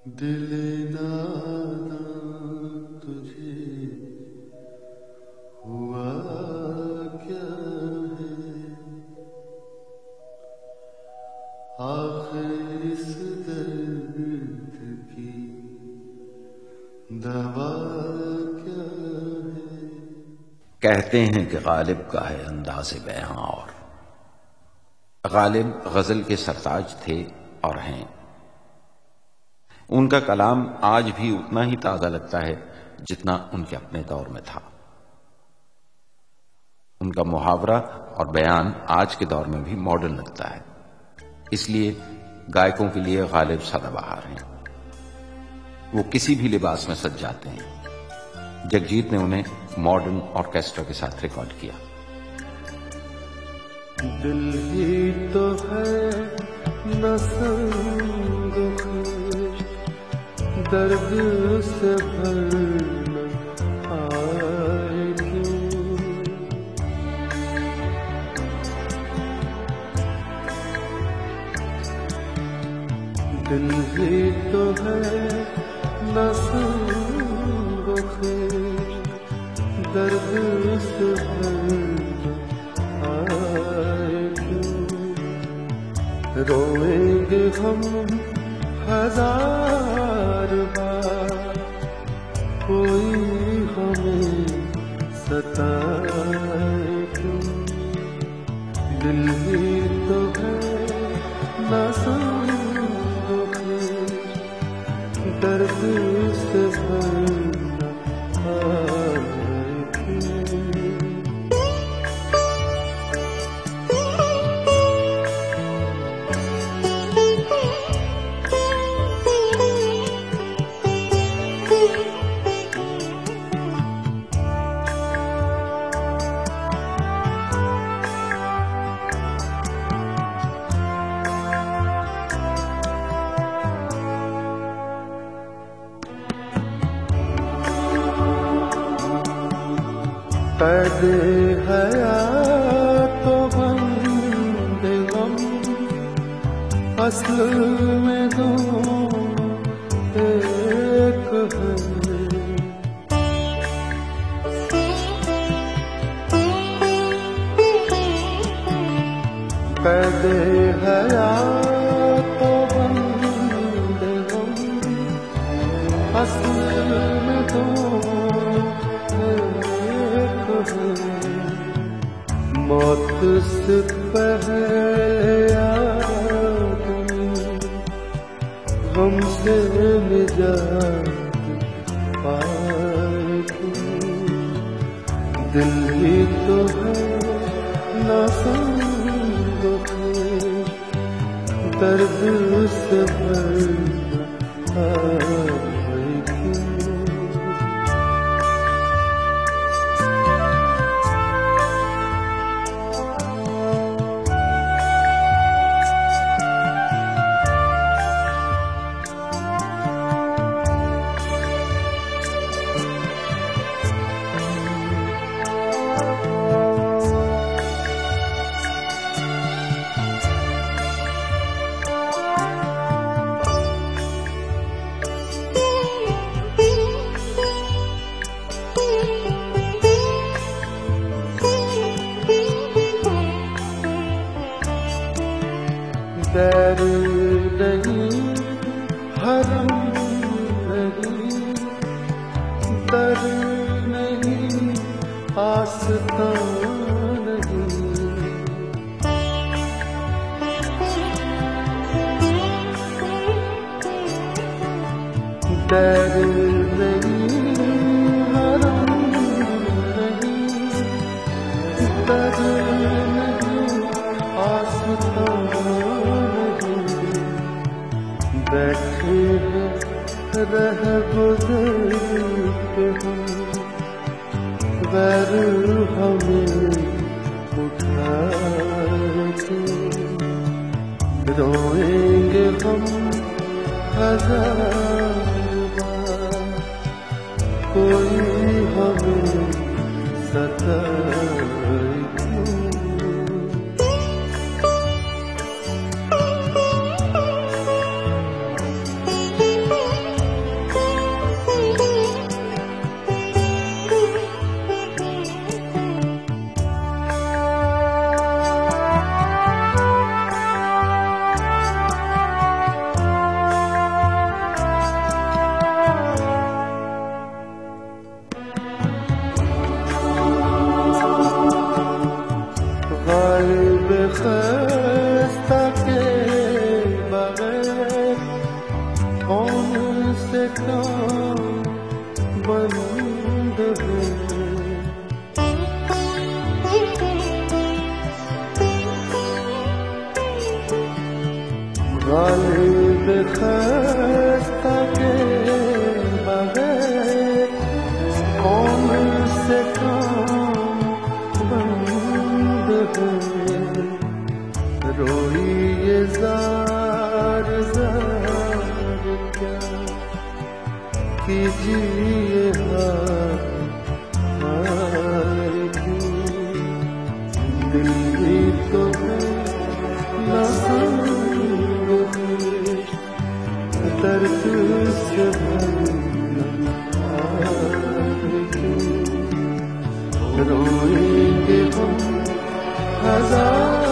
दिल नादा तुझे हुआ क्या है, आखिर इस दर्द की दवा क्या है। कहते हैं कि गालिब का है अंदाज़े बयां, और गालिब गजल के सरताज थे और हैं। उनका कलाम आज भी उतना ही ताजा लगता है जितना उनके अपने दौर में था। उनका मुहावरा और बयान आज के दौर में भी मॉडर्न लगता है, इसलिए गायकों के लिए गालिब सदाबहार हैं। वो किसी भी लिबास में सज जाते हैं। जगजीत ने उन्हें मॉडर्न ऑर्केस्ट्रा के साथ रिकॉर्ड किया। दिल ही तो है न संग दर्द से भरना आए क्यों, दिल ही तो है न संग दर्द से भरना आए क्यों। रोएंगे हम हजार बार, कोई हमें सताए क्यों। दिल ही तो है न संग दर्द से भरना आए क्यों। कैद हयात तो बंदे गम, असल में दोनों एक है। कैद हयात तो बंदे गम, असल में दोनों मौत से पहले आदमी हमसे निजात पाए क्यों। दिल ही तो है न संग दर्द से भरना आए क्यों। डर नहीं हरम नहीं, डर नहीं आस्था नहीं। डर नहीं हरम नहीं, डर नहीं आस्था बैठे हैं रह गुजर पे हम, वैर हमें उठाए क्यों। रोएंगे हम हजार बार, कोई हमें सताए क्यों। कौन से काम बंद है। गालिब खस्ता के बगैर कौन से काम बंद है। रोई ये जार जार क्या कीजिए हाय क्यों। दिल भी तो है ना दर्द से क्यों। रोएंगे हम हजार